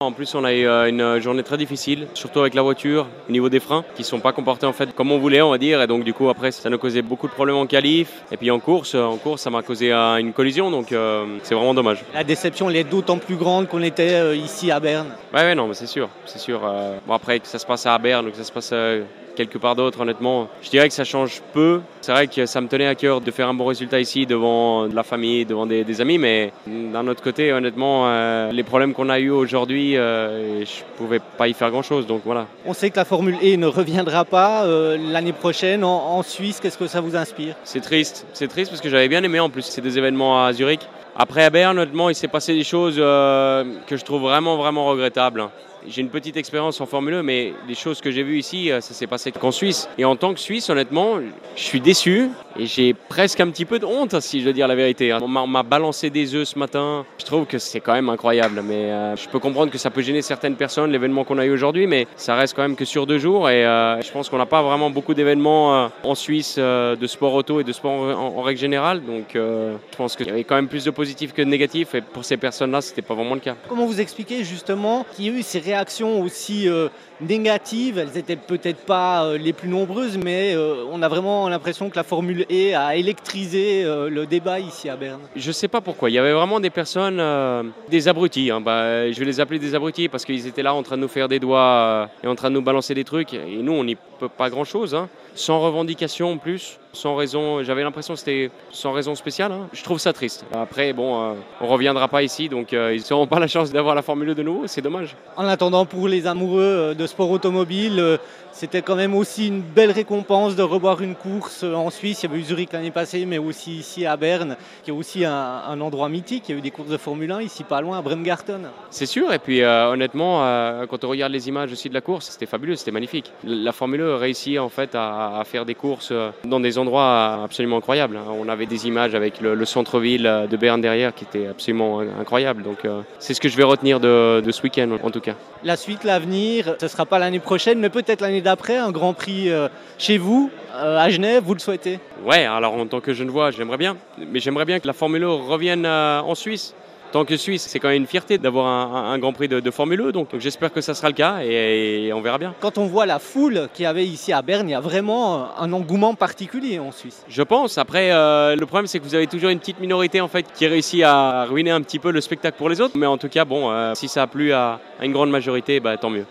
En plus, on a eu une journée très difficile, surtout avec la voiture, au niveau des freins, qui ne sont pas comportés en fait comme on voulait, on va dire. Et donc du coup, après, ça nous causait beaucoup de problèmes en qualif. Et puis en course, ça m'a causé une collision, donc c'est vraiment dommage. La déception, elle est d'autant plus grande qu'on était ici à Berne. Ouais, non, mais c'est sûr, c'est sûr. Bon après, que ça se passe à Berne ou que ça se passe quelque part d'autre, honnêtement, je dirais que ça change peu. C'est vrai que ça me tenait à cœur de faire un bon résultat ici devant la famille, devant des amis, mais d'un autre côté, honnêtement, les problèmes qu'on a eu aujourd'hui, je pouvais pas y faire grand-chose, donc voilà. On sait que la Formule E ne reviendra pas l'année prochaine en Suisse. Qu'est-ce que ça vous inspire? C'est triste parce que j'avais bien aimé en plus ces deux événements à Zurich. Après à Berne, honnêtement, il s'est passé des choses que je trouve vraiment, vraiment regrettables. J'ai une petite expérience en Formule 1, mais les choses que j'ai vues ici, ça s'est passé qu'en Suisse. Et en tant que Suisse, honnêtement, je suis déçu et j'ai presque un petit peu de honte, si je veux dire la vérité. On m'a balancé des œufs ce matin. Je trouve que c'est quand même incroyable, mais je peux comprendre que ça peut gêner certaines personnes, l'événement qu'on a eu aujourd'hui, mais ça reste quand même que sur 2 jours. Et je pense qu'on n'a pas vraiment beaucoup d'événements en Suisse de sport auto et de sport en règle générale. Donc je pense qu'il y avait quand même plus de positifs que de négatifs. Et pour ces personnes-là, c'était pas vraiment le cas. Comment vous expliquez justement qu'il y a eu ces réactions aussi négatives? Elles n'étaient peut-être pas les plus nombreuses, mais on a vraiment l'impression que la Formule E a électrisé le débat ici à Berne. Je sais pas pourquoi. Il y avait vraiment des personnes, des abrutis. Je vais les appeler des abrutis parce qu'ils étaient là en train de nous faire des doigts et en train de nous balancer des trucs. Et nous, on n'y peut pas grand-chose. Sans revendication en plus, sans raison. J'avais l'impression que c'était sans raison spéciale. Je trouve ça triste. Après, bon, on reviendra pas ici, donc ils n'auront pas la chance d'avoir la Formule 2 de nouveau. C'est dommage. En attendant, pour les amoureux de sport automobile, c'était quand même aussi une belle récompense de revoir une course en Suisse. Il y avait eu Zurich l'année passée, mais aussi ici à Berne, qui est aussi un endroit mythique. Il y a eu des courses de Formule 1 ici pas loin, à Bremgarten. C'est sûr, et puis honnêtement, quand on regarde les images aussi de la course, c'était fabuleux, c'était magnifique. La Formule 1 réussit en fait à faire des courses dans des endroits absolument incroyables. On avait des images avec le centre-ville de Berne derrière qui était absolument incroyable. Donc c'est ce que je vais retenir de ce week-end en tout cas. La suite, l'avenir, ce ne sera pas l'année prochaine, mais peut-être l'année d'après, un Grand Prix chez vous, à Genève, vous le souhaitez? Ouais, alors en tant que Genevois, j'aimerais bien. Mais j'aimerais bien que la Formule 1 revienne en Suisse. En tant que Suisse, c'est quand même une fierté d'avoir un Grand Prix de Formule 1, donc j'espère que ça sera le cas et on verra bien. Quand on voit la foule qu'il y avait ici à Berne, il y a vraiment un engouement particulier en Suisse. Je pense. Après, le problème, c'est que vous avez toujours une petite minorité en fait qui réussit à ruiner un petit peu le spectacle pour les autres. Mais en tout cas, bon, si ça a plu à une grande majorité, tant mieux.